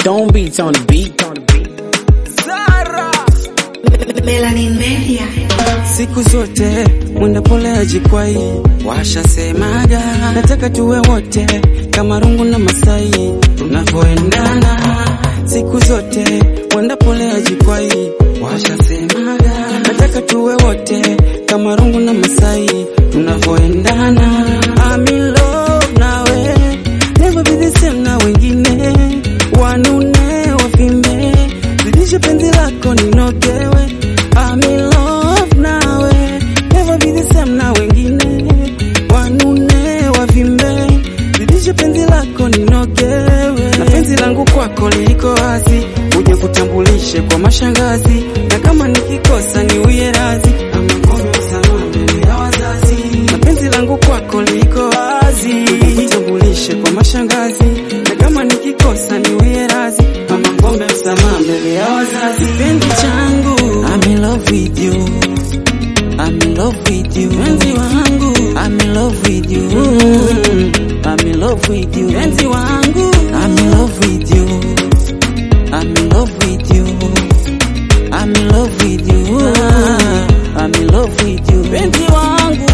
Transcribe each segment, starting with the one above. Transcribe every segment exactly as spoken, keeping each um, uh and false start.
Stone Beats on the beat. On the beat. Zara Melanin Media. siku zote mwenda pole ajikwai, washasemaga nataka tuwe wote kama rungu na Masai tunavyoendana. Siku zote mwenda pole ajikwai, washasemaga nataka tuwe wote kama rungu na Masai tunavyoendana. I'm in love nawe, never be the same na wengine wanune wafimbe, zidishe penzi lako ninogewe. I'm in love nawe, never be the same na wengine wanune wafimbe, zidishe penzi lako ninogewe. Na penzi langu kwako liko wazi, uje kutambulishe kwa mashangazi, na kama nikikosa ni uye razi, ama ngome msamaha mbele ya wazazi. Na penzi langu kwako liko wazi, uje kutambulishe kwa mashangazi, na kama nikikosa ni uye razi, ama ngome msamaha mbele ya wazazi. Penzi changu, I'm in love with you, I'm in love with you, penzi wangu, I'm in love with you, I'm in love with you, penzi wangu, I'm in love with you, I'm in love with you, I'm in love with you, I'm in love with you, penzi wangu.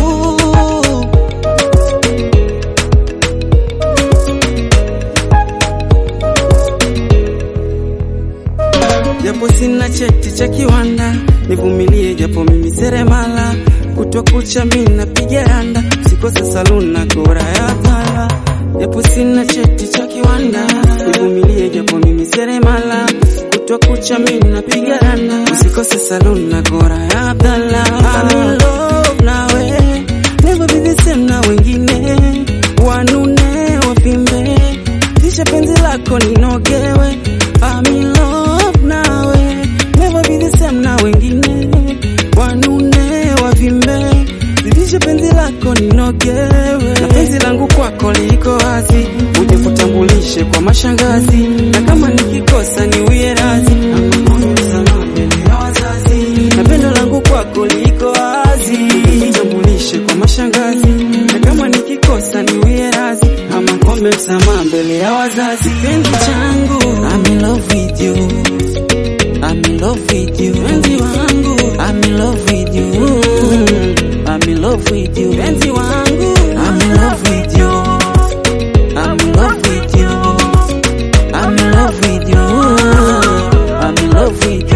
Japo sina cheti cha kiwanda, nivumilie japo mimi seremala, kutwa kucha mimi napiga randa, usikose saluni na kora ya pala. Japo sina cheti cha kiwanda, nivumilie japo mimi seremala, kutwa kucha mimi napiga randa, usikose saluni na kora ya pala. I'm in love nawe, never be the same na wengine wanune wafimbe, zisha penzi lako ninogewe. I'm in love nawe, never be the same na wengine wanune wavimbe, zidishe penzi lako ninogewe. Na penzi langu kwako liko wazi, uje kutambulishe kwa mashangazi, na kama nikikosa ni uye razi, ama ngome msamaha mbele ya wazazi. Na pendo langu kwako liko wazi, uje kutambulishe kwa mashangazi, na kama nikikosa ni uye razi, ama ngome msamaha mbele ya wazazi. Penzi changu, I'm in love with you, I'm in love with you, penzi wangu, I'm in love with you, I'm in love with you, penzi wangu, I'm in love with you, I'm in love with you, I'm in love with you, I'm in love with you.